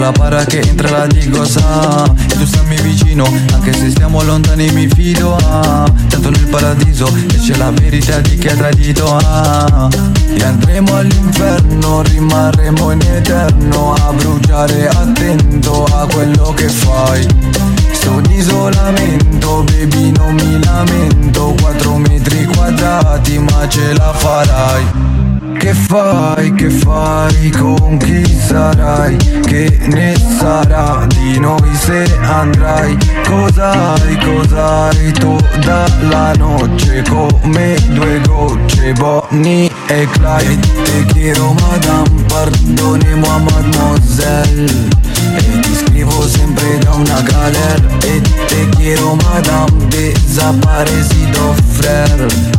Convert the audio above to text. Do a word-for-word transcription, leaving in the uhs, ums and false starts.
la para che entra la dico sa. E tu stammi vicino, anche se stiamo lontani mi fido ah. Tanto nel paradiso e c'è la verità di chi ha tradito ah. E andremo all'inferno, rimarremo in eterno a bruciare, attento a quello che fai. Sto in isolamento, baby non mi lamento. Quattro metri quadrati ma ce la farai. Che fai, che fai, con chi sarai? Che ne sarà di noi se andrai? Cos'hai, cos'hai tu dalla noce? Come due gocce, Bonnie e Clyde. Te quiero madame, pardonne-moi mademoiselle. E ti scrivo sempre da una galera. E te quiero madame, desaparecido frère.